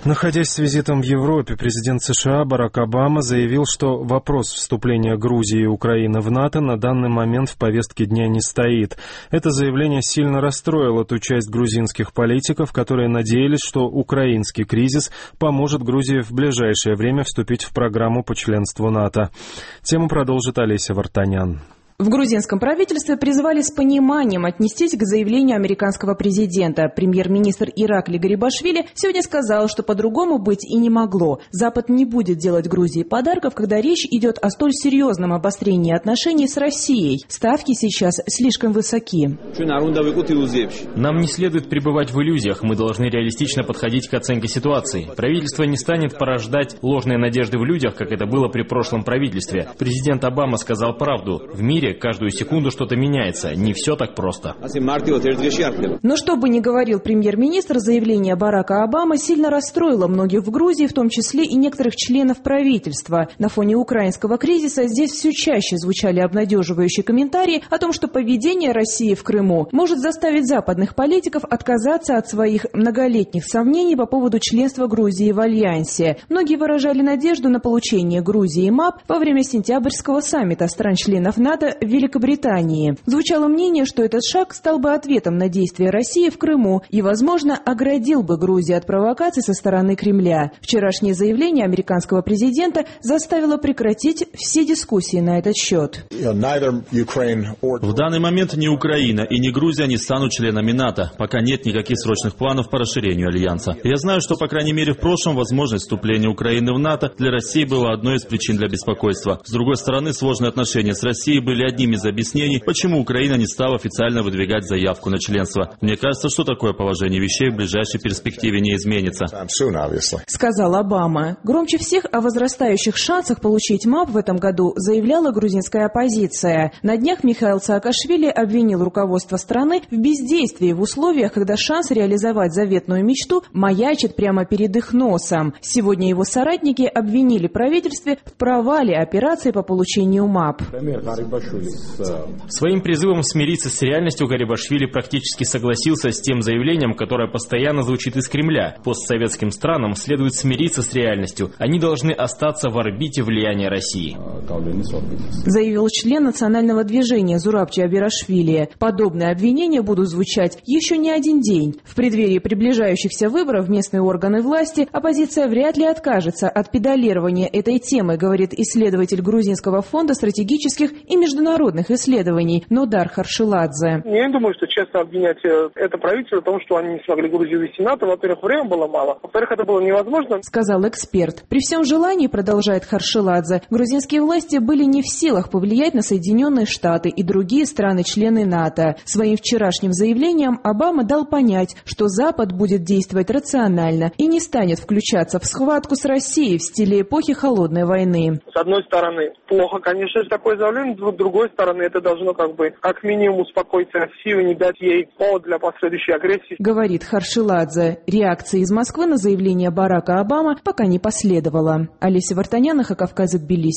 Находясь с визитом в Европе, президент США Барак Обама заявил, что вопрос вступления Грузии и Украины в НАТО на данный момент в повестке дня не стоит. Это заявление сильно расстроило ту часть грузинских политиков, которые надеялись, что украинский кризис поможет Грузии в ближайшее время вступить в программу по членству НАТО. Тему продолжит Олеся Вартанян. В грузинском правительстве призвали с пониманием отнестись к заявлению американского президента. Премьер-министр Иракли Гарибашвили сегодня сказал, что по-другому быть и не могло. Запад не будет делать Грузии подарков, когда речь идет о столь серьезном обострении отношений с Россией. Ставки сейчас слишком высоки. Нам не следует пребывать в иллюзиях. Мы должны реалистично подходить к оценке ситуации. Правительство не станет порождать ложные надежды в людях, как это было при прошлом правительстве. Президент Обама сказал правду. В мире каждую секунду что-то меняется. Не все так просто. Но что бы ни говорил премьер-министр, заявление Барака Обамы сильно расстроило многих в Грузии, в том числе и некоторых членов правительства. На фоне украинского кризиса здесь все чаще звучали обнадеживающие комментарии о том, что поведение России в Крыму может заставить западных политиков отказаться от своих многолетних сомнений по поводу членства Грузии в Альянсе. Многие выражали надежду на получение Грузии МАП во время сентябрьского саммита стран-членов НАТО в Великобритании. Звучало мнение, что этот шаг стал бы ответом на действия России в Крыму и, возможно, оградил бы Грузию от провокаций со стороны Кремля. Вчерашнее заявление американского президента заставило прекратить все дискуссии на этот счет. В данный момент ни Украина и ни Грузия не станут членами НАТО, пока нет никаких срочных планов по расширению Альянса. Я знаю, что, по крайней мере, в прошлом возможность вступления Украины в НАТО для России была одной из причин для беспокойства. С другой стороны, сложные отношения с Россией были одним из объяснений, почему Украина не стала официально выдвигать заявку на членство. Мне кажется, что такое положение вещей в ближайшей перспективе не изменится. Сказал Обама. Громче всех о возрастающих шансах получить МАП в этом году заявляла грузинская оппозиция. На днях Михаил Саакашвили обвинил руководство страны в бездействии в условиях, когда шанс реализовать заветную мечту маячит прямо перед их носом. Сегодня его соратники обвинили правительство в провале операции по получению МАП. Своим призывом смириться с реальностью Гарибашвили практически согласился с тем заявлением, которое постоянно звучит из Кремля. Постсоветским странам следует смириться с реальностью. Они должны остаться в орбите влияния России. Заявил член национального движения Зурабчи Абирашвили. Подобные обвинения будут звучать еще не один день. В преддверии приближающихся выборов в местные органы власти оппозиция вряд ли откажется от педалирования этой темы, говорит исследователь Грузинского фонда стратегических и международных исследований Нодар Харшиладзе. Я не думаю, что честно обвинять это правительство в том, что они не смогли Грузию ввести в НАТО. Во-первых, времени было мало. Во-вторых, это было невозможно. Сказал эксперт. При всем желании, продолжает Харшиладзе, грузинские власти были не в силах повлиять на Соединенные Штаты и другие страны-члены НАТО. Своим вчерашним заявлением Обама дал понять, что Запад будет действовать рационально и не станет включаться в схватку с Россией в стиле эпохи Холодной войны. С одной стороны, плохо, конечно, такое заявление. С другой стороны, это должно как минимум успокоить Россию, не дать ей повод для последующей агрессии. Говорит Харшиладзе. Реакции из Москвы на заявление Барака Обамы пока не последовало. Олеся Вартанян, Кавказа, Тбилиси.